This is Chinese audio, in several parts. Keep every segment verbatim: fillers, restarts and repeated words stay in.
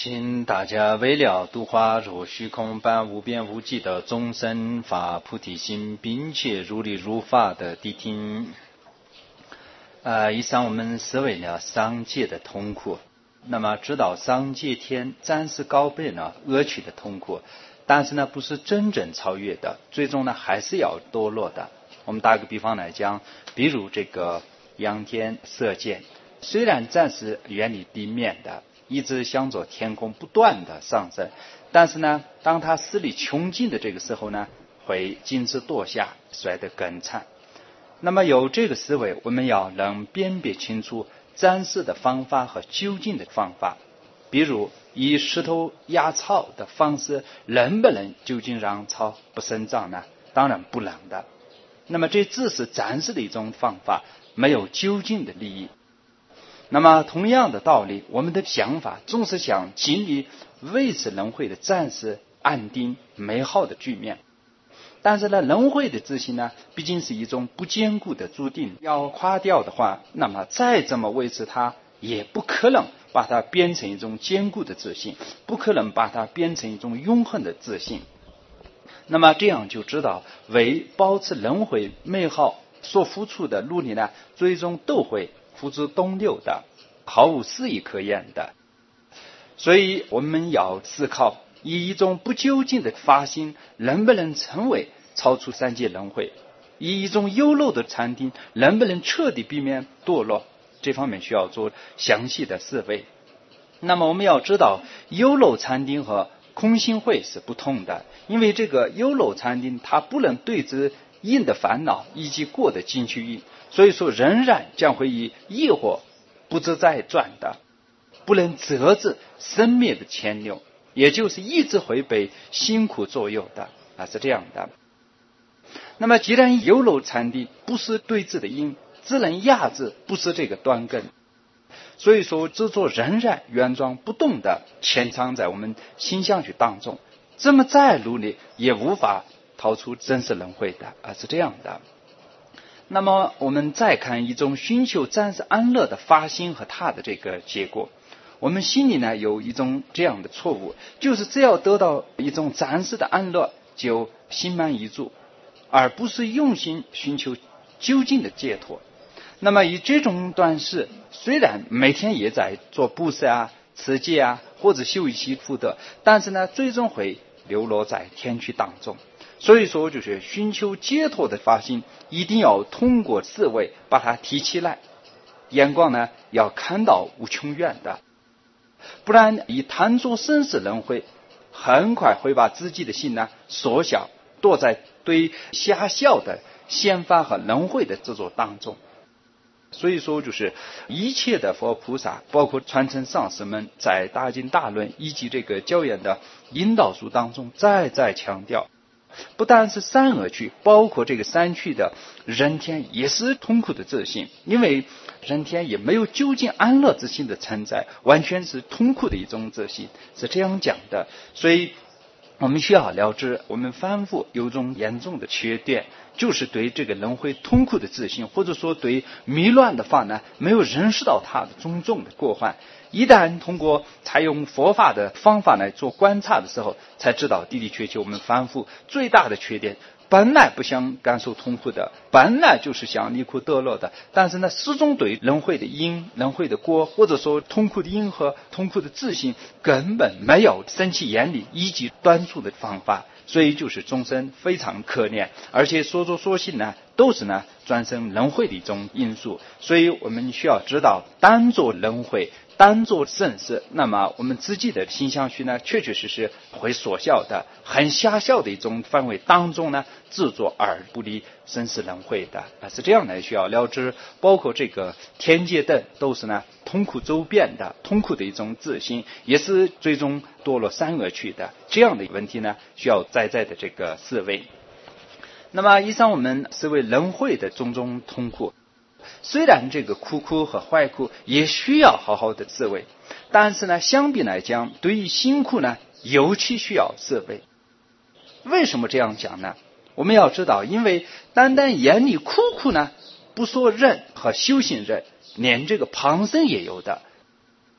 请大家为了度化如虚空般无边无际的众生发菩提心，并且如理如法的谛听。呃，以上我们思维了三界的痛苦，那么知道三界天暂时高倍呢恶趣的痛苦，但是呢不是真正超越的，最终呢还是要堕落的。我们打个比方来讲，比如这个阳天色界，虽然暂时远离地面的，一直向着天空不断的上升，但是呢当它势力穷尽的这个时候呢，会径直堕下，摔得更惨。那么有这个思维，我们要能辨别清楚暂时的方法和究竟的方法。比如以石头压草的方式，能不能究竟让草不生长呢？当然不能的。那么这只是暂时的一种方法，没有究竟的利益。那么同样的道理，我们的想法总是想尽力维持轮回的暂时安定美好的局面，但是呢轮回的自信呢毕竟是一种不坚固的注定，要垮掉的话，那么再怎么维持它也不可能把它变成一种坚固的自信，不可能把它变成一种永恒的自信。那么这样就知道为保持轮回美好所付出的努力呢，最终都会付之东流的，毫无诗意可言的。所以我们要思考，以一种不究竟的发心能不能成为超出三界轮回，以一种优漏的禅定能不能彻底避免堕落，这方面需要做详细的思维。那么我们要知道，优漏禅定和空性慧是不同的，因为这个优漏禅定它不能对治因的烦恼以及过的进去因，所以说仍然将会以业火不自在转的，不能责制生灭的牵流，也就是一直会被辛苦左右的啊，是这样的。那么既然优漏禅定不是对治的因，只能压制不是这个端根，所以说执着仍然原状不动的潜藏在我们心相续当中，这么再努力也无法逃出真实轮回的啊，是这样的。那么我们再看一种寻求暂时安乐的发心和它的这个结果，我们心里呢有一种这样的错误，就是只要得到一种暂时的安乐就心满意足，而不是用心寻求究竟的解脱。那么以这种短视，虽然每天也在做布施啊、持戒啊，或者修一些福德，但是呢最终会流落在天趣当中。所以说就是寻求解脱的发心，一定要通过思维把它提起来，眼光呢要看到无穷远的，不然以贪着生死轮回，很快会把自己的心呢缩小，躲在对狭小的显法和轮回的执着当中。所以说就是一切的佛菩萨，包括传承上师们在大经大论以及这个教言的引导书当中再再强调，不但是三恶趣，包括这个三趣的人天也是痛苦的自信，因为人天也没有究竟安乐之心的存在，完全是痛苦的一种自信，是这样讲的。所以我们需要了知，我们反复有种严重的缺点，就是对这个轮回痛苦的自信，或者说对迷乱的法呢，没有认识到它的种种的过患。一旦通过采用佛法的方法来做观察的时候，才知道的的确确我们反复最大的缺点，本来不想感受痛苦的，本来就是想离苦得乐的，但是呢始终对轮回的因、轮回的果，或者说痛苦的因和痛苦的自信根本没有升起眼里以及端出的方法，所以就是终身非常可怜，而且所作所行呢都是呢转生轮回的一种因素。所以我们需要知道，单做轮回，单做生死，那么我们自己的心相续呢确确实实会缩小的，很狭小的一种范围当中呢执着而不离生死轮回的啊，是这样的，需要了知。包括这个天界等都是呢痛苦周遍的，痛苦的一种自信，也是最终堕落三恶趣的，这样的问题呢需要在在的这个思维。那么以上我们思维轮回的种种痛苦，虽然这个苦苦和坏苦也需要好好的思维，但是呢相比来讲，对于辛苦呢尤其需要思维。为什么这样讲呢？我们要知道，因为单单眼里苦苦呢不说忍和修行忍，连这个旁生也有的。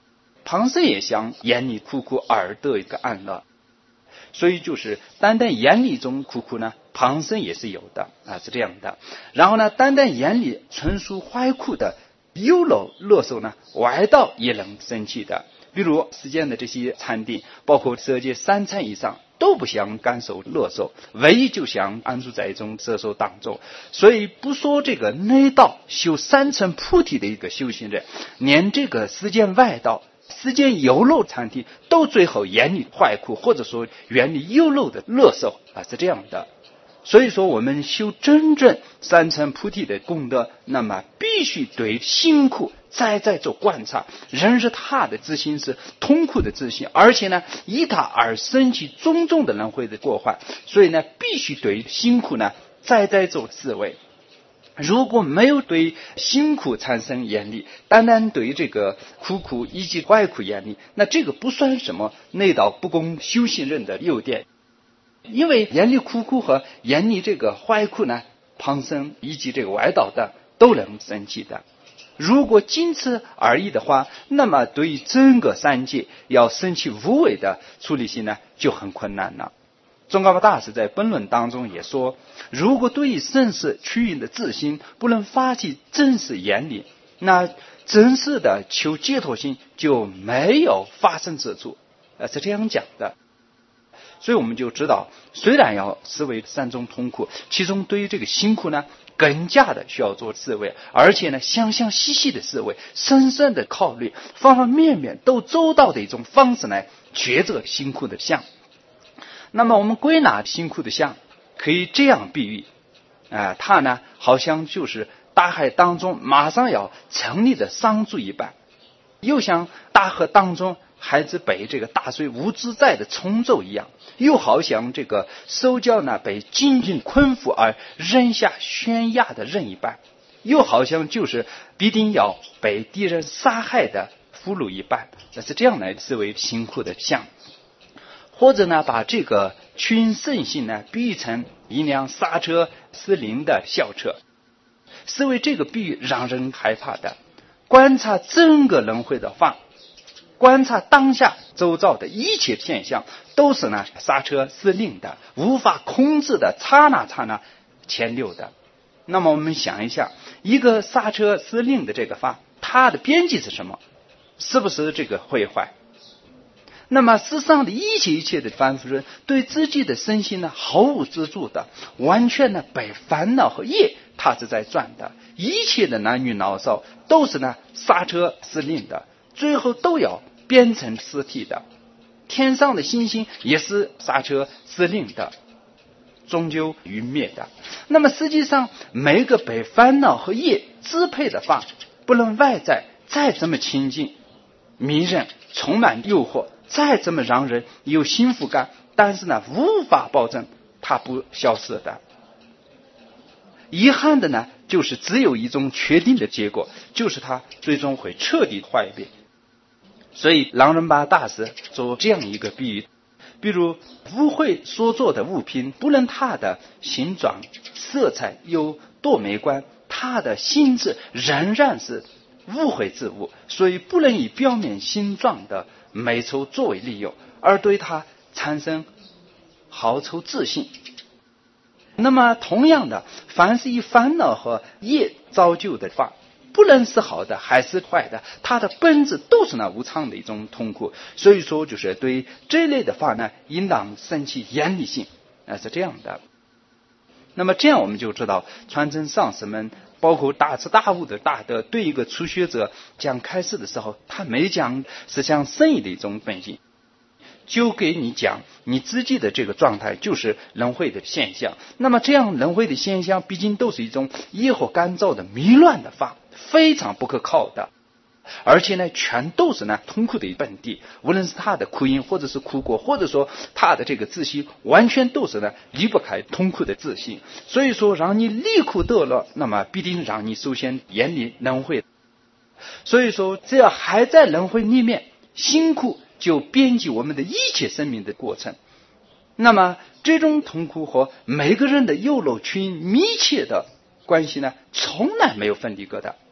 旁生也想眼里苦苦而得一个安乐。所以就是单单眼里中苦苦呢，旁生也是有的啊，是这样的。然后呢，单单眼里纯属怀苦的忧乐乐受呢，外道也能生气的。比如世间的这些禅定，包括色界三禅以上，都不想感受乐受，唯一就想安住在一种色受当中。所以不说这个内道修三乘菩提的一个修行人，连这个世间外道世间有漏禅定都最后远离坏苦，或者说远离有漏的乐受啊，是这样的。所以说我们修真正三乘菩提的功德，那么必须对辛苦再再做观察，认识他的自心是痛苦的自心，而且呢以他而生起种种的轮回的过患，所以呢必须对辛苦呢再再做思维。如果没有对辛苦产生严厉，单单对这个苦苦以及坏苦严厉，那这个不算什么内道不公修行人的优点。因为严厉苦苦和严厉这个坏苦呢，旁生以及这个外道的都能生气的。如果仅此而已的话，那么对于整个三界要生起无为的处理性呢，就很困难了。宗喀巴大师在本论当中也说，如果对于生死趋隐的自心不能发起真实严厉，那真实的求解脱心就没有发生之处，呃，是这样讲的。所以我们就知道，虽然要思维三种痛苦，其中对于这个辛苦呢更加的需要做思维，而且呢详详细细的思维，深深的考虑，方方面面都周到的一种方式来抉择辛苦的相。那么我们归纳辛苦的相，可以这样比喻，啊、呃，它呢好像就是大海当中马上要成立的商柱一般，又像大河当中孩子被这个大水无自在的冲走一样，又好像这个手脚呢被紧紧捆缚而扔下悬崖的人一般，又好像就是必定要被敌人杀害的俘虏一般，那是这样来思维辛苦的相。或者呢，把这个群圣性呢比喻成一辆刹车失灵的校车，思维这个比喻让人害怕的。观察整个轮回的法，观察当下周遭的一切现象，都是呢刹车失灵的，无法控制的，刹那刹那前流的。那么我们想一下，一个刹车失灵的这个法，它的边际是什么？是不是这个毁坏？那么世上的一切一切的凡夫人对自己的身心呢毫无自主的，完全呢被烦恼和业它是在转的，一切的男女老少都是呢刹车失灵的，最后都要变成尸体的。天上的星星也是刹车失灵的，终究陨灭的。那么实际上每个被烦恼和业支配的法，不论外在再怎么亲近迷人充满诱惑，再怎么让人有幸福感，但是呢无法保证它不消失的。遗憾的呢就是只有一种确定的结果，就是它最终会彻底坏灭。所以朗仁巴大师做这样一个比喻，比如污秽所做的物品，不论它的形状色彩有多美观，它的性质仍然是污秽之物，所以不能以表面形状的美丑作为理由而对它产生好丑自信。那么同样的，凡是以烦恼和业造就的法，不论是好的还是坏的，它的本质都是那无常的一种痛苦。所以说就是对这类的法呢，应当生起严厉性，那是这样的。那么这样我们就知道，传承上师们包括大彻大悟的大德，对一个初学者讲开示的时候，他没讲是像圣意的一种本性，就给你讲你自己的这个状态就是轮回的现象。那么这样轮回的现象毕竟都是一种业火干燥的迷乱的法，非常不可靠的，而且呢全都是呢痛苦的本地，无论是他的苦因或者是苦果，或者说他的这个自心，完全都是呢离不开痛苦的自心。所以说让你离苦得乐，那么必定让你首先远离轮回。所以说只要还在轮回里面，辛苦就编辑我们的一切生命的过程。那么这种痛苦和每个人的有漏群密切的关系呢，从来没有分离过的。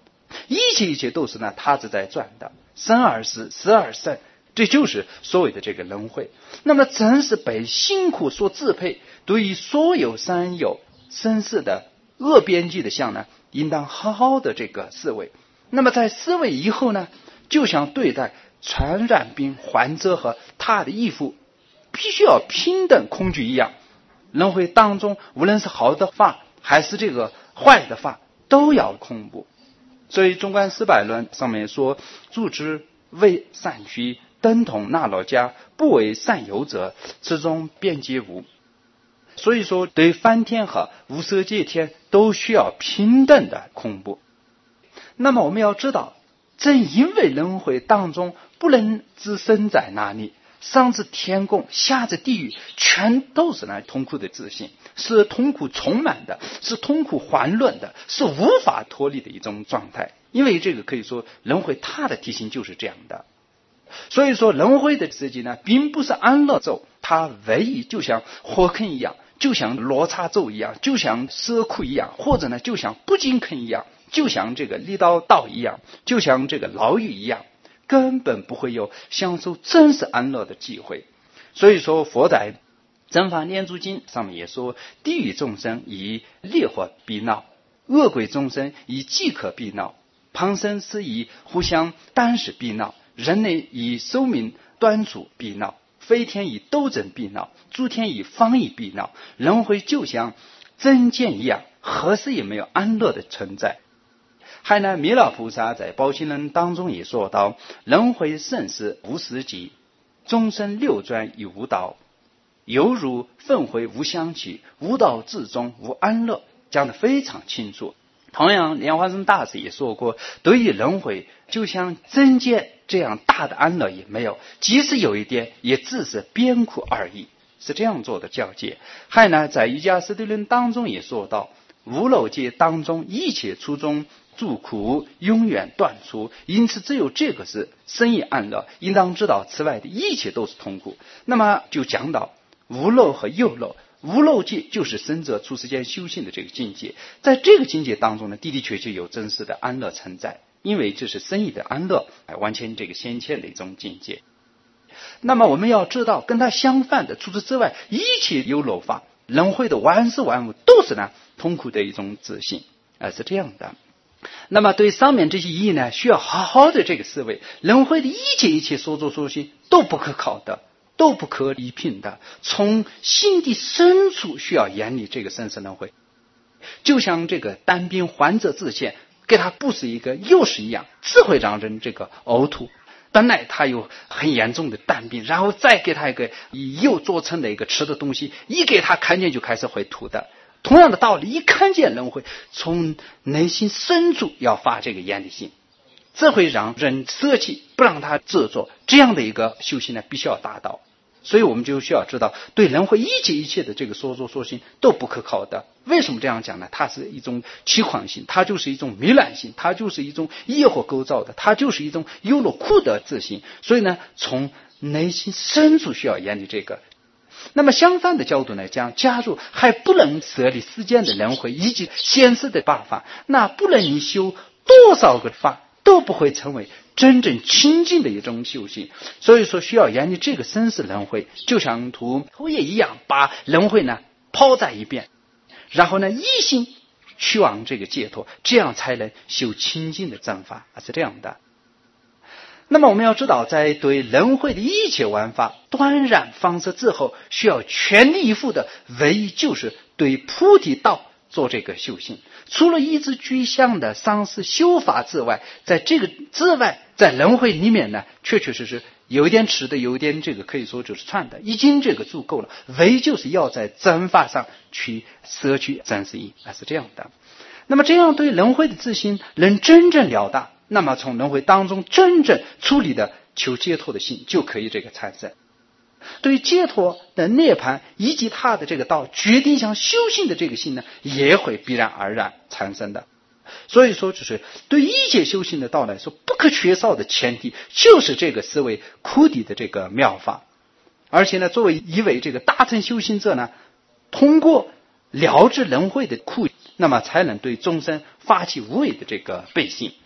一切一切都是呢它是在转的，生而死，死而生，这就是所谓的这个轮回。那么真是被辛苦所支配，对于所有三有生死的恶边际的相呢，应当好好的这个思维。那么在思维以后呢，就像对待传染病患者和他的义父必须要平等恐惧一样，轮回当中无论是好的法还是这个坏的法都要恐怖。所以中观四百论上面说，助之为善居，等同那老家，不为善有者，此中便皆无。所以说对梵天和无色界天都需要平等的恐怖。那么我们要知道，正因为轮回当中不能置身在哪里，上至天宫，下至地狱，全都是那痛苦的自信，是痛苦充满的，是痛苦环乱的，是无法脱离的一种状态。因为这个可以说轮回它的体型就是这样的。所以说轮回的世界呢，并不是安乐咒，它唯一就像火坑一样，就像罗刹咒一样，就像蛇窟一样，或者呢就像不净坑一样，就像这个利刀道一样，就像这个牢狱一样，根本不会有享受真实安乐的机会。所以说佛在正法念珠经上面也说，地狱众生以烈火逼恼，恶鬼众生以饥渴逼恼，旁生是以互相单使逼恼，人类以寿命短促逼恼，飞天以斗争逼恼，诸天以方意逼恼。轮回就像真剑一样，何时也没有安乐的存在。还呢，弥勒菩萨在宝经论当中也说到，轮回甚是无始极，终身六转以无道，犹如奋回无相起，无道至终无安乐，讲得非常清楚。同样莲花生大师也说过，对于轮回就像真剑这样大的安乐也没有，即使有一点也只是边苦而已，是这样做的教诫。还呢，在瑜伽师地论当中也说到，无漏界当中一切初中诸苦永远断除，因此只有这个是生意安乐，应当知道此外的一切都是痛苦。那么就讲到无漏和有漏，无漏界就是生者出世间修行的这个境界，在这个境界当中呢，的的确确有真实的安乐存在，因为这是生意的安乐，完全这个先前的一种境界。那么我们要知道，跟它相反的除此之外，一切有漏法轮回的万事万物都是呢痛苦的一种自信，而是这样的。那么对上面这些意义呢，需要好好的这个思维，轮回的一切一切所作所行都不可考的，都不可理品的，从心底深处需要严厉这个生死轮回。就像这个单病患者自现，给他布施一个诱食一样，只会让人这个呕吐。本来他有很严重的单病，然后再给他一个以诱做成的一个吃的东西，一给他看见就开始会吐的。同样的道理，一看见轮回，从内心深处要发这个严厉心，这会让人舍弃，不让他执着，这样的一个修行呢，必须要达到。所以我们就需要知道，对轮回一切一切的这个所作所行都不可靠的。为什么这样讲呢？它是一种欺狂性，它就是一种糜烂性，它就是一种业火构造的，它就是一种有了苦的自信。所以呢，从内心深处需要严厉这个。那么相反的角度来讲，假如还不能舍离世间的轮回以及现世的八法，那不论你修多少个法都不会成为真正清净的一种修行。所以说需要研究这个生死轮回，就像涂涂液一样，把轮回呢抛在一边，然后呢一心去往这个解脱，这样才能修清净的正法，是这样的。那么我们要知道，在对轮回的一切玩法断然放射之后，需要全力以赴的唯一就是对菩提道做这个修行。除了一直具象的丧失修法之外，在这个之外，在轮回里面呢，确确实实有一点吃的，有一点这个可以说就是穿的，已经这个足够了。唯就是要在真法上去摄取真实义，是这样的。那么这样对轮回的自信能真正了达，那么从轮回当中真正处理的求解脱的心就可以这个产生。对于解脱的涅槃以及他的这个道决定想修行的这个心呢，也会必然而然产生的。所以说就是对一切修行的道来说，不可缺少的前提就是这个思维苦底的这个妙法。而且呢，作为一位这个大乘修行者呢，通过了知轮回的苦，那么才能对众生发起无畏的这个悲心。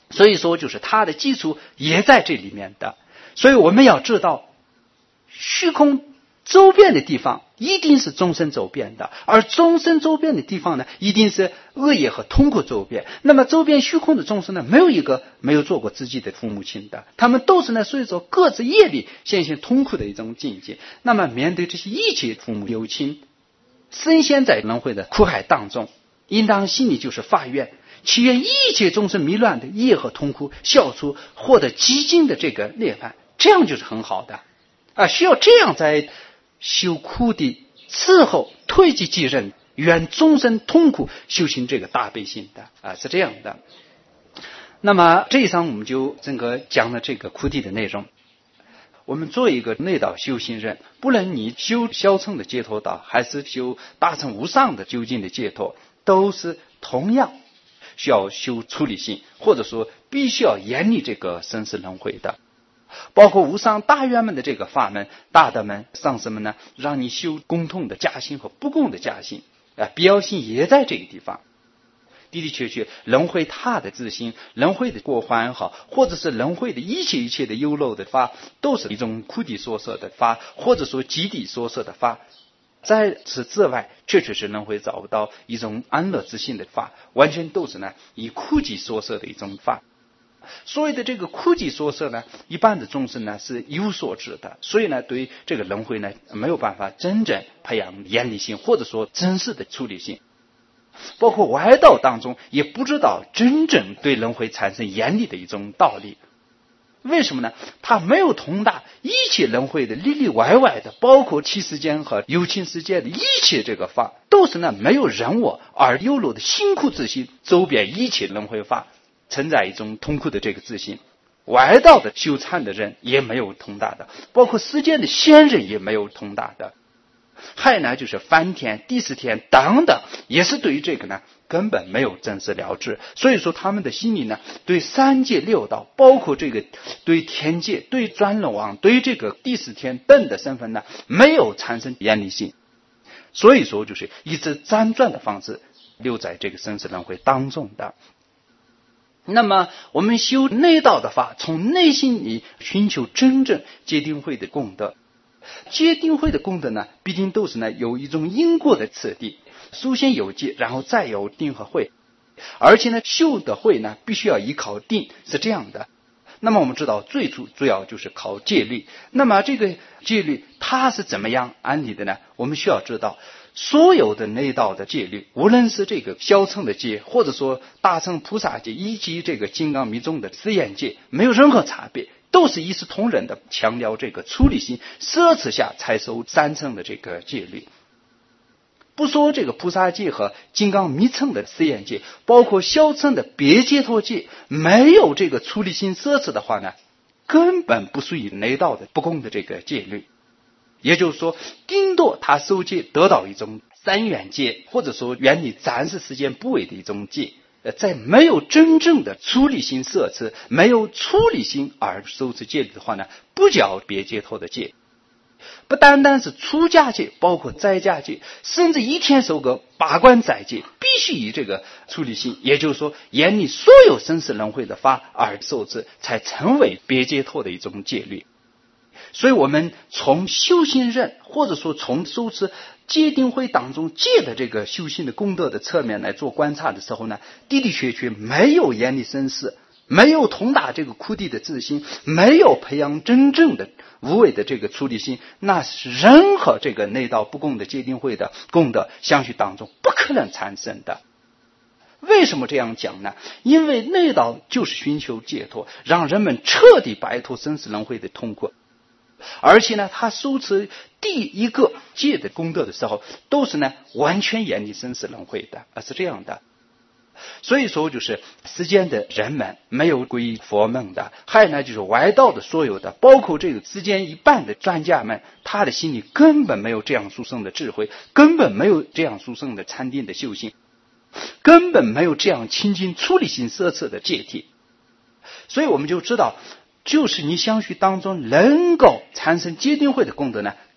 所以说就是它的基础也在这里面的。所以我们要知道，虚空周边的地方一定是众生周边的，而众生周边的地方呢，一定是恶业和痛苦周边。那么周边虚空的众生呢，没有一个没有做过自己的父母亲的，他们都是呢，所以说各自业力现行痛苦的一种境界。那么面对这些一切父母有亲，深陷在轮回的苦海当中，应当心里就是发愿，祈愿一切众生迷乱的业和痛苦消除，获得极尽的这个涅槃，这样就是很好的啊！需要这样在修苦的伺候推己及人，愿众生痛苦，修行这个大悲心的啊，是这样的。那么这一章我们就整个讲了这个苦地的内容。我们做一个内道修行人，不论你修小乘的解脱道，还是修大乘无上的究竟的解脱，都是同样需要修出离心，或者说必须要严厉这个生死轮回的。包括无上大圆满的这个法门，大德们上师们呢，让你修共同的加心和不共的加心啊，必要性也在这个地方。的的确确，轮回他的自心，轮回的过患好，或者是轮回的一切一切的忧漏的法，都是一种苦地所摄的法，或者说极地所摄的法。在此之外，确确实轮回找不到一种安乐之心的法，完全都是呢以苦地所摄的一种法。所谓的这个苦地所摄呢，一般的众生呢是一无所知的，所以呢对这个轮回呢没有办法真正培养严厉性，或者说真实的处理性。包括外道当中也不知道真正对轮回产生严厉的一种道理。为什么呢？他没有通达一切轮回的里里外外的，包括七世间和有情世界的一切这个法，都是呢没有人我而有漏的辛苦之心，周遍一切轮回法，承载一种痛苦的这个自信。外道的修禅的人也没有通达的，包括世间的仙人也没有通达的。还有呢就是梵天、第四天等等，也是对于这个呢根本没有真实了知。所以说他们的心里呢，对三界六道，包括这个对天界、对转轮王、对这个第四天等的身份呢，没有产生严厉性。所以说就是一直辗转的方式留在这个生死轮回当中的。那么我们修内道的法，从内心里寻求真正戒定慧的功德。戒定慧的功德呢，必定都是呢有一种因果的次第，首先有戒，然后再有定和慧。而且呢修的慧呢，必须要依靠定，是这样的。那么我们知道最主主要就是靠戒律。那么这个戒律它是怎么样安理的呢？我们需要知道所有的内道的戒律，无论是这个小乘的戒，或者说大乘菩萨戒，以及这个金刚密宗的四眼戒，没有任何差别，都是一视同仁的强调这个出离心，奢侈下才守三乘的这个戒律。不说这个菩萨戒和金刚密乘的四眼戒，包括小乘的别解脱戒，没有这个出离心奢侈的话呢，根本不属于内道的不共的这个戒律。也就是说，顶多他受戒得到一种三元戒，或者说原理暂时时间不为的一种戒，在没有真正的出离心摄持，没有出离心而受持戒律的话呢，不叫别解脱的戒。不单单是出家戒，包括在家戒，甚至一天守个八关斋戒，必须以这个出离心，也就是说严厉所有生死轮回的法而受持，才成为别解脱的一种戒律。所以我们从修行人，或者说从受持戒定慧当中戒的这个修行的功德的侧面来做观察的时候呢，的的确确没有严厉生死，没有通达这个苦地的自心，没有培养真正的无为的这个出离心，那是任何这个内道不共的戒定慧的功德相续当中不可能产生的。为什么这样讲呢？因为内道就是寻求解脱，让人们彻底摆脱生死轮回的痛苦。而且呢，他受持第一个戒的功德的时候，都是呢完全远离生死轮回的，而是这样的。所以说就是世间的人们没有皈依佛门的，还有呢就是外道的所有的，包括这个世间一半的专家们，他的心里根本没有这样殊胜的智慧，根本没有这样殊胜的禅定的修行，根本没有这样清净出离心摄持的戒体。所以我们就知道，就是你相续当中能够产生戒定慧的功德呢，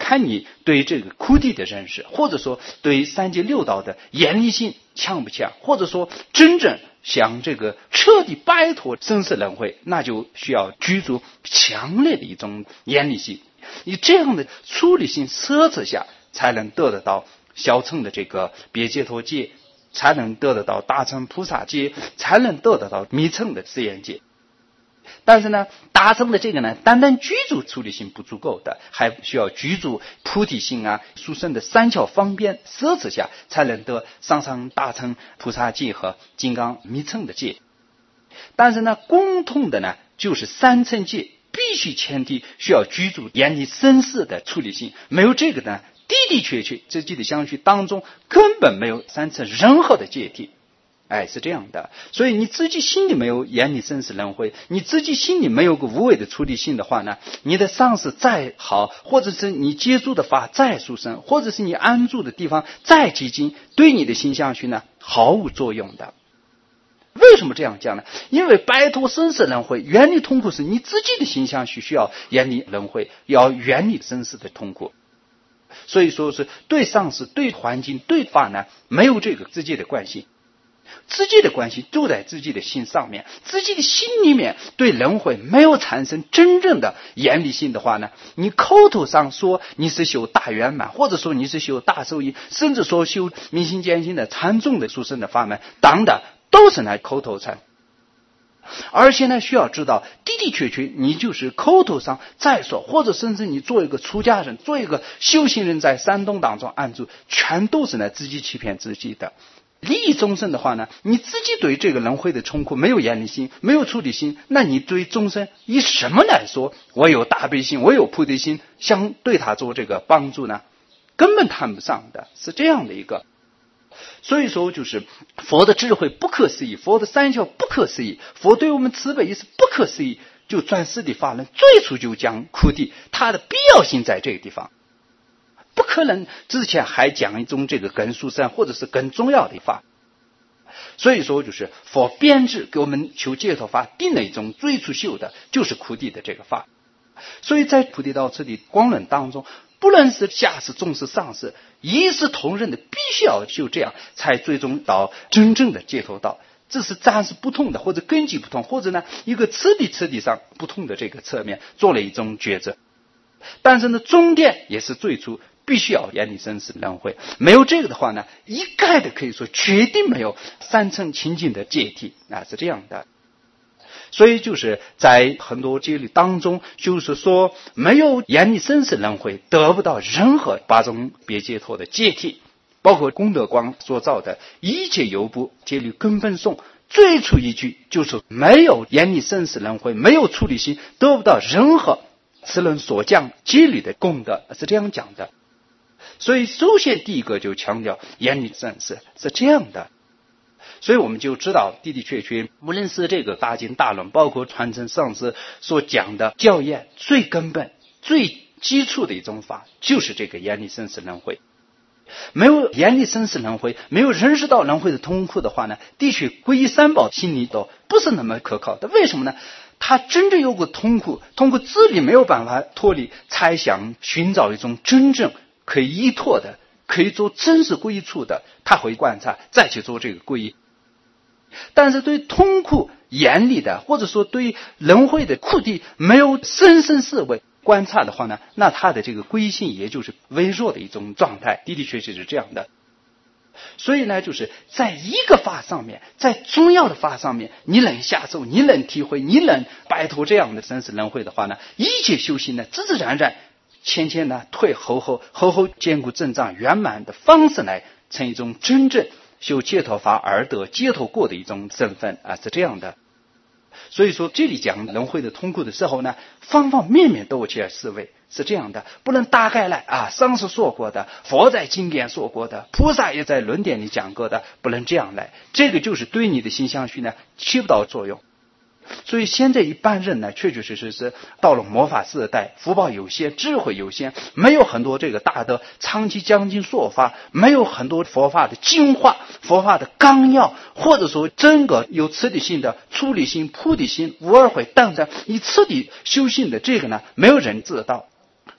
看你对这个苦地的认识，或者说对三界六道的严厉性强不强，或者说真正想这个彻底摆脱生死轮回，那就需要居住强烈的一种严厉性，以这样的处理性设置下，才能得得到小乘的这个别解脱界，才能得得到大乘菩萨界，才能得得到密乘的四眼界。但是呢，大乘的这个呢，单单居住处理性不足够的，还需要居住菩提性啊、殊胜的三巧方便设置下，才能得上上大乘菩萨界和金刚密乘的界。但是呢，共通的呢，就是三乘界必须前提需要居住严厉生死的处理性，没有这个呢，的的确确自己的相续当中根本没有三乘任何的界体。哎，是这样的。所以你自己心里没有严厉生死轮回，你自己心里没有个无为的处理性的话呢，你的上师再好，或者是你接触的法再殊胜，或者是你安住的地方再激进，对你的心相续呢毫无作用的。为什么这样讲呢？因为摆脱生死轮回，远离痛苦是你自己的心相续需要远离轮回，要远离生死的痛苦。所以说是对上师、对环境、对法呢没有这个自己的关系，自己的关系就在自己的心上面，自己的心里面对轮回没有产生真正的严厉性的话呢，你口头上说你是修大圆满，或者说你是修大受益，甚至说修明心见性的禅宗的殊胜的法门，当的都是那口头禅。而且呢，需要知道的的确确你就是口头上再说，或者甚至你做一个出家人，做一个修行人，在山洞当中安住，全都是呢自己欺骗自己的。利益众生的话呢，你自己对这个轮回的冲苦没有严厉心，没有处理心，那你对众生以什么来说我有大悲心，我有菩提心，想对他做这个帮助呢？根本谈不上的，是这样的一个。所以说就是佛的智慧不可思议，佛的三教不可思议，佛对我们慈悲也是不可思议。就转世的法轮最初就讲苦地，它的必要性在这个地方，不可能之前还讲一种这个更殊胜或者是更重要的法。所以说就是佛编制给我们求解脱法定了一种最初修的就是苦地的这个法。所以在菩提道次第光论当中，不论是下士中士上士一视同仁的，必须要修这样才最终到真正的解脱道。这是暂时不同的，或者根基不同，或者呢一个次第次第上不同的这个侧面做了一种抉择。但是呢终点也是最初必须要严厉生死轮回，没有这个的话呢，一概的可以说决定没有三乘清净的解体啊，是这样的。所以就是在很多戒律当中，就是说没有严厉生死轮回，得不到任何八种别解脱的解体。包括功德光所造的一切有部戒律根本颂，最初一句就是没有严厉生死轮回，没有处理心，得不到任何此论所讲戒律的功德，是这样讲的。所以首先第一个就强调严厉生死，是这样的。所以我们就知道的的确确，无论是这个大经大论，包括传承上师所讲的教业，最根本最基础的一种法就是这个严厉生死轮回。没有严厉生死轮回，没有认识到轮回的痛苦的话呢，的确皈依三宝心里都不是那么可靠的。为什么呢？他真正有个痛苦，通过自理没有办法脱离，才想寻找一种真正可以依托的，可以做真实皈依处的，他会观察再去做这个皈依。但是对痛苦严厉的，或者说对轮回的苦地没有深深思维观察的话呢，那他的这个皈依性也就是微弱的一种状态，的的确确是这样的。所以呢，就是在一个法上面，在重要的法上面，你能下手，你能体会，你能摆脱这样的生死轮回的话呢，一切修行呢，自自然然前前呢退后后，后后坚固正障圆满的方式来成一种真正修解脱法而得解脱过的一种身份啊，是这样的。所以说这里讲轮回的痛苦的时候呢，方方面面都有去思维，是这样的，不能大概来啊，上师说过的，佛在经典说过的，菩萨也在论点里讲过的，不能这样来，这个就是对你的心相续呢起不到作用。所以现在一般人呢，确确实实是到了末法时代，福报有限，智慧有限，没有很多这个大德长期讲经说法，没有很多佛法的精华，佛法的纲要，或者说整个有次第性的处理性、菩提心、无二慧等等以次第修行的这个呢，没有人知道。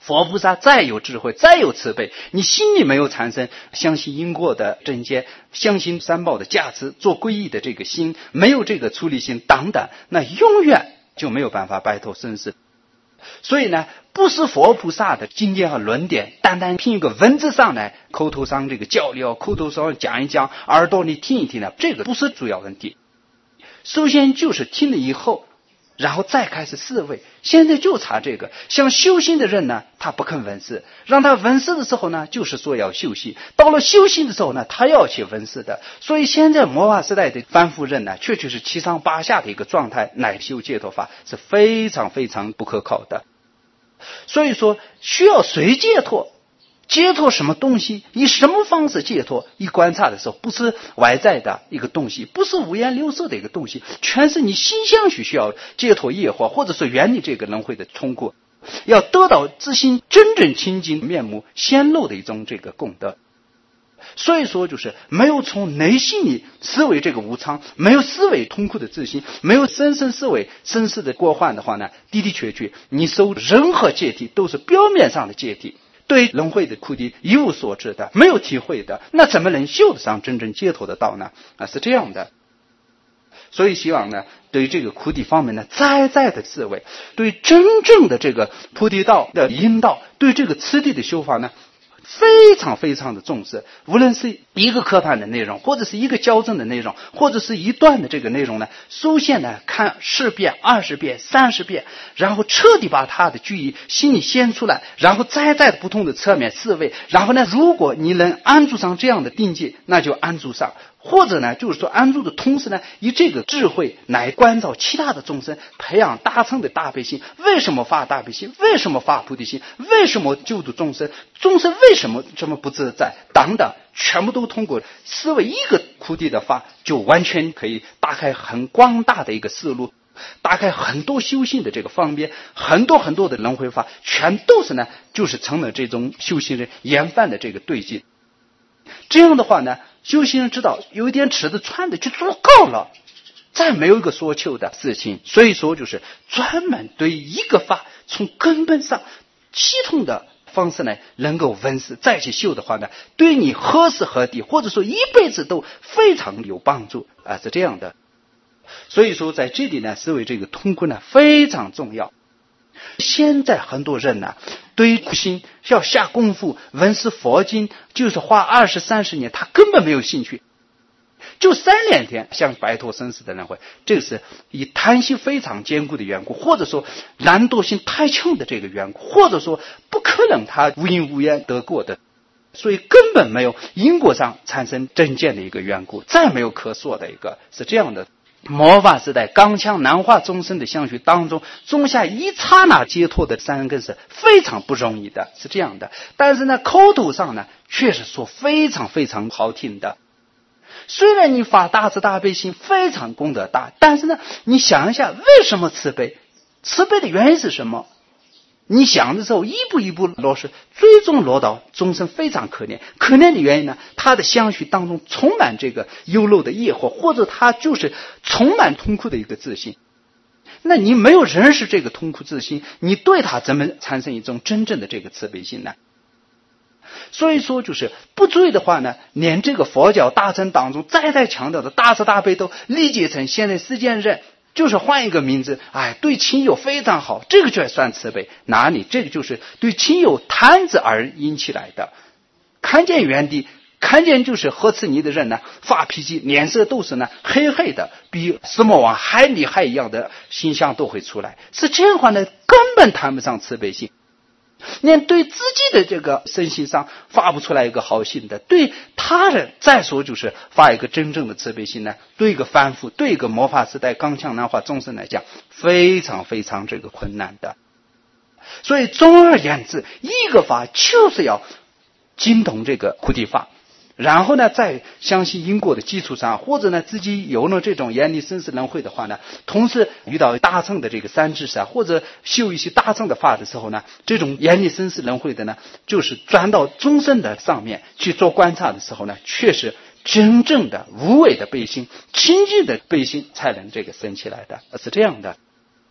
佛菩萨再有智慧，再有慈悲，你心里没有产生相信因果的正见，相信三宝的价值，做皈依的这个心，没有这个出离心等等，那永远就没有办法摆脱生死。所以呢，不是佛菩萨的经典和论点单单凭一个文字上来口头上这个交流，口头上讲一讲，耳朵里听一听呢，这个不是主要问题。首先就是听了以后，然后再开始思维。现在就差这个，像修行的人呢，他不肯闻思，让他闻思的时候呢，就是说要修行，到了修行的时候呢，他要去闻思的。所以现在末法时代的凡夫人呢，确确是七上八下的一个状态来修解脱法，是非常非常不可靠的。所以说需要谁解脱，解脱什么东西，以什么方式解脱，一观察的时候，不是外在的一个东西，不是五颜六色的一个东西，全是你心相续需要解脱业惑，或者是远离这个轮回的冲过，要得到自心真正清净面目显露的一种这个功德。所以说就是没有从内心里思维这个无常，没有思维痛苦的自心，没有深深思维生死的过患的话呢，的的确确你受任何戒体都是表面上的戒体，对轮回的苦地一无所知的，没有体会的，那怎么能修得上真正解脱的道呢？啊，是这样的。所以希望呢，对这个苦地方面呢，再再的思维，对真正的这个菩提道的引导，对这个次第的修法呢，非常非常的重视。无论是一个课判的内容，或者是一个校正的内容，或者是一段的这个内容呢，首先呢看十遍、二十遍、三十遍，然后彻底把它的句意心里显出来，然后再在不同的侧面思维，然后呢，如果你能安住上这样的定境，那就安住上。或者呢，就是说安住的同时呢，以这个智慧来关照其他的众生，培养大乘的大悲心。为什么发大悲心？为什么发菩提心？为什么救度众生？众生为什么这么不自在？等等，全部都通过思维一个苦地的法，就完全可以打开很广大的一个思路，打开很多修行的这个方面，很多很多的轮回法，全都是呢，就是成了这种修行人研范的这个对境。这样的话呢，修行人知道有一点吃的穿的就足够了，再没有一个所求的事情。所以说就是专门对一个法从根本上系统的方式呢，能够闻思再去修的话呢，对你何时何地或者说一辈子都非常有帮助啊，是这样的。所以说在这里呢，思维这个通关呢非常重要。现在很多人呢，对于苦心要下功夫闻思佛经，就是花二十三十年，他根本没有兴趣，就三两天想摆脱生死的轮回，这个是以贪心非常坚固的缘故，或者说懒惰心太强的这个缘故，或者说不可能他无因无缘得过的，所以根本没有因果上产生正见的一个缘故，再没有可说的一个，是这样的。末法时代刚强难化众生的相续当中，种下一刹那解脱的三根是非常不容易的，是这样的。但是呢，口头上呢，确实说非常非常好听的。虽然你发大慈大悲心非常功德大，但是呢，你想一下，为什么慈悲？慈悲的原因是什么？你想的时候一步一步落实，最终落到众生非常可怜。可怜的原因呢，他的相续当中充满这个忧漏的业惑，或者他就是充满痛苦的一个自信。那你没有认识这个痛苦自信，你对他怎么产生一种真正的这个慈悲心呢？所以说就是不注意的话呢，连这个佛教大乘当中再再强调的大慈大悲都理解成现在世间人就是换一个名字，哎，对亲友非常好，这个就算慈悲。哪里？这个就是对亲友贪字而引起来的。看见原地，看见就是呵斥你的人呢，发脾气，脸色都是呢黑黑的，比石魔王还厉害一样的形象都会出来。是这样的话呢，根本谈不上慈悲心。连对自己的这个身心上发不出来一个好心的，对他人再说就是发一个真正的慈悲心呢，对一个凡夫，对一个末法时代刚强难化众生来讲，非常非常这个困难的。所以总而言之，一个法就是要精通这个菩提法，然后呢，在相信因果的基础上，或者呢自己有了这种远离生死轮回的话呢，同时遇到大乘的这个三智啊，或者修一些大乘的法的时候呢，这种远离生死轮回的呢，就是转到众生的上面去做观察的时候呢，确实真正的无为的悲心、清净的悲心才能这个生起来的，是这样的。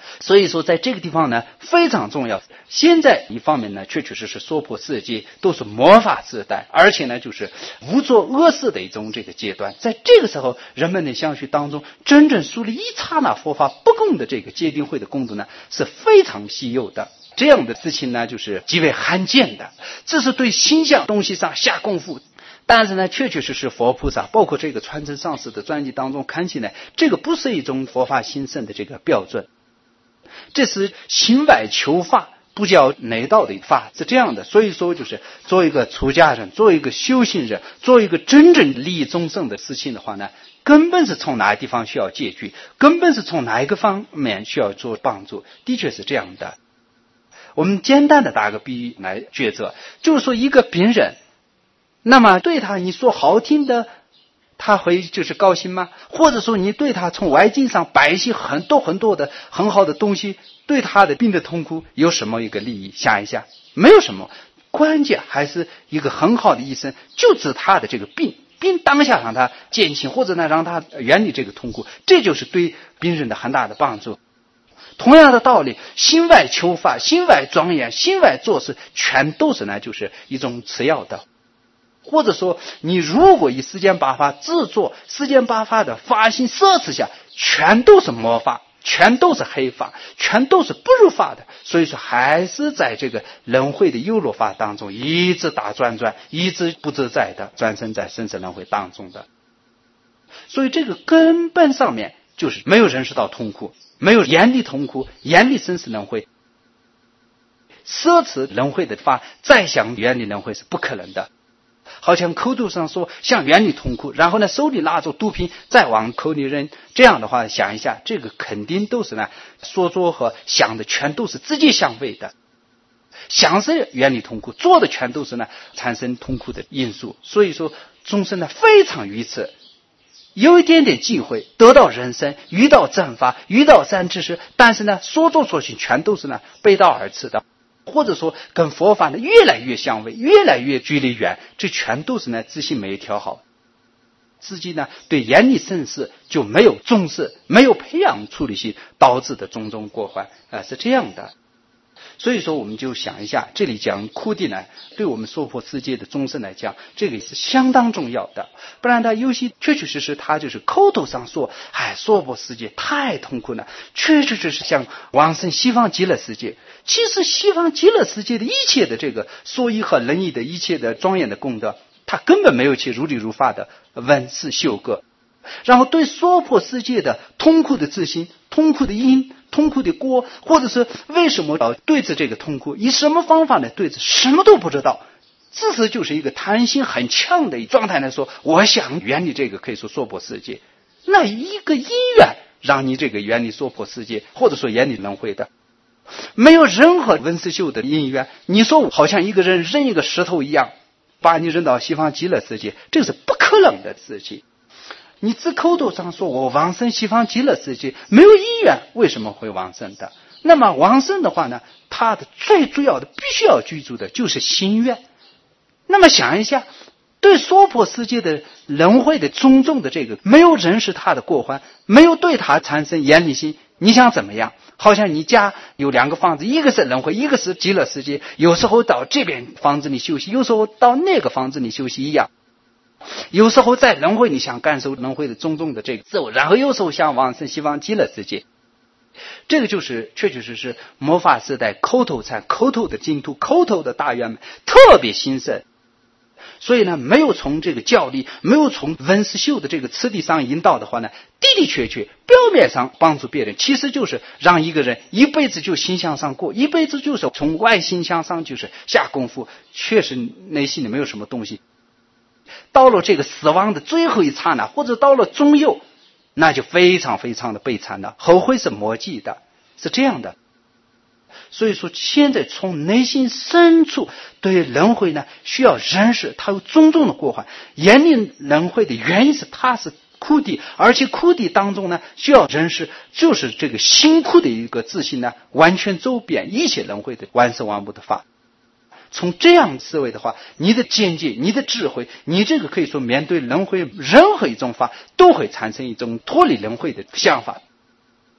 所以说在这个地方呢非常重要。现在一方面呢确确实实娑婆世界都是魔法时代，而且呢就是无作恶事的一种这个阶段，在这个时候人们的相续当中真正树立一刹那佛法不共的这个戒定慧的功德呢是非常稀有的，这样的事情呢就是极为罕见的，这是对心相东西上下功夫。但是呢确确实实佛菩萨包括这个传承上师的传记当中看起来，这个不是一种佛法兴盛的这个标准，这是行外求法不教内道的法，是这样的。所以说就是做一个出家人，做一个修行人，做一个真正利益众生的事情的话呢，根本是从哪个地方需要戒律，根本是从哪一个方面需要做帮助，的确是这样的。我们简单的打个比喻来抉择，就是说一个病人，那么对他你说好听的他会就是高兴吗？或者说你对他从外境上摆一些很多很多的很好的东西，对他的病的痛苦有什么一个利益？想一下，没有什么。关键还是一个很好的医生就治他的这个病，并当下让他减轻，或者呢让他远离这个痛苦，这就是对病人的很大的帮助。同样的道理，心外求法，心外庄严，心外做事，全都是呢就是一种次要的。或者说你如果以世间八法制作世间八法的法心摄持下，全都是魔法，全都是黑法，全都是不如法的，所以说还是在这个轮回的优罗法当中一直打转转，一直不自在的转生在生死轮回当中的。所以这个根本上面就是没有认识到痛苦，没有远离痛苦，远离生死轮回，摄持轮回的法，再想远离轮回是不可能的。好像口头上说想远离痛苦，然后呢手里拿着毒品再往口里扔，这样的话想一下，这个肯定都是呢说做和想的全都是直接相违的。想是远离痛苦，做的全都是呢产生痛苦的因素。所以说众生呢非常愚痴，有一点点机会得到人生，遇到正法，遇到善知识，但是呢说做所行全都是呢背道而驰的，或者说跟佛法呢越来越相违，越来越距离远，这全都是呢自信没有调好，自己呢对严厉生死就没有重视，没有培养处理性，导致的种种过患啊、呃，是这样的。所以说我们就想一下，这里讲苦地呢对我们娑婆世界的众生来讲，这个是相当重要的。不然他有些确确实实他就是口头上说哎，娑婆世界太痛苦了，确确实实像往生西方极乐世界。其实西方极乐世界的一切的这个所依和仁义的一切的庄严的功德，他根本没有去如理如法的闻思修格，然后对娑婆世界的痛苦的自心，痛苦的因，痛苦的果，或者是为什么要对治这个痛苦，以什么方法来对治，什么都不知道，自是就是一个贪心很强的状态来说，我想远离这个可以说娑婆世界，那一个因缘让你这个远离娑婆世界，或者说远离轮回的，没有任何闻思修的因缘，你说好像一个人扔一个石头一样把你扔到西方极乐世界，这是不可能的事情。你只口头上说我往生西方极乐世界，没有因缘为什么会往生的？那么往生的话呢，它的最主要的必须要居住的就是心愿。那么想一下，对娑婆世界的轮回的种种的这个没有认识它的过患，没有对它产生严厉心，你想怎么样？好像你家有两个房子，一个是轮回，一个是极乐世界，有时候到这边房子里休息，有时候到那个房子里休息一样。有时候在轮回你想感受轮回的种种的这个自我，然后有时候想往生西方极乐世界，这个就是确确实实魔法时代口头禅、口头的净土、口头的大圆满特别兴盛。所以呢，没有从这个教理，没有从闻思修的这个次第上引导的话呢，的的确确表面上帮助别人，其实就是让一个人一辈子就心向上过，一辈子就是从外心向上就是下功夫，确实内心里没有什么东西。到了这个死亡的最后一刹那，或者到了中右，那就非常非常的悲惨了，后悔是莫及的，是这样的。所以说现在从内心深处对轮回呢需要认识它有种种的过患，严厉轮回的原因是它是苦地，而且苦地当中呢需要认识就是这个辛苦的一个自信呢完全走遍一切轮回的万事万物的法。从这样思维的话，你的见解，你的智慧，你这个可以说面对轮回任何一种法都会产生一种脱离轮回的想法，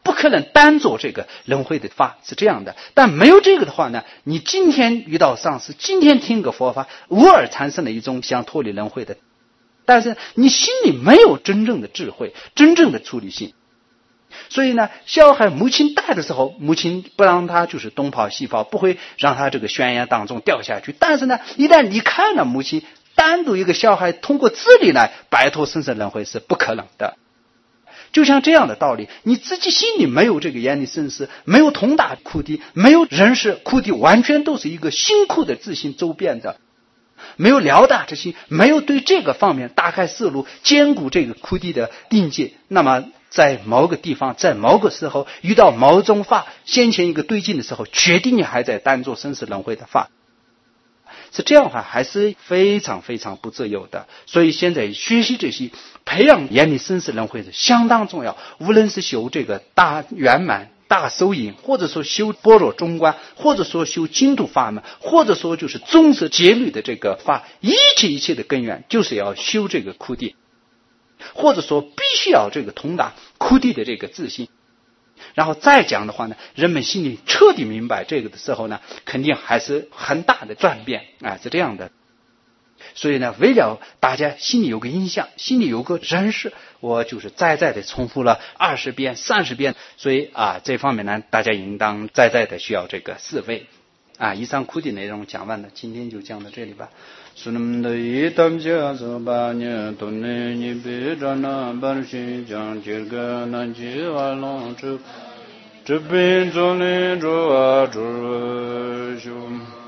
不可能单做这个轮回的法，是这样的。但没有这个的话呢，你今天遇到上师，今天听个佛法，偶尔产生了一种想脱离轮回的，但是你心里没有真正的智慧，真正的处理性。所以呢，小孩母亲带的时候，母亲不让他就是东跑西跑，不会让他这个悬崖当中掉下去。但是呢，一旦离开了母亲，单独一个小孩通过自力来摆脱生死轮回是不可能的。就像这样的道理，你自己心里没有这个严理生死，没有通达库地，没有人事库地，完全都是一个辛苦的自行周遍的，没有了达之心，没有对这个方面打开思路，兼顾这个库地的定界，那么在某个地方，在某个时候遇到某种法先前一个对境的时候，决定你还在单做生死轮回的法，是这样的话还是非常非常不自由的。所以现在学习这些培养严理生死轮回是相当重要，无论是修这个大圆满大收引，或者说修般若中观，或者说修净土法门，或者说就是宗室戒律的这个法，一切一切的根源就是要修这个库地，或者说必须要这个通达库地的这个自信。然后再讲的话呢，人们心里彻底明白这个的时候呢，肯定还是很大的转变啊，是这样的。所以呢，为了大家心里有个印象，心里有个认识，我就是再再的重复了二十遍三十遍。所以啊，这方面呢，大家应当再再的需要这个思维啊。以上库地内容讲完了，今天就讲到这里吧。sunam dai tam ja so ba nya ton ne ni be dana bar shi jang jirga na ji wa long chu chu bin zo ne ro a ro shu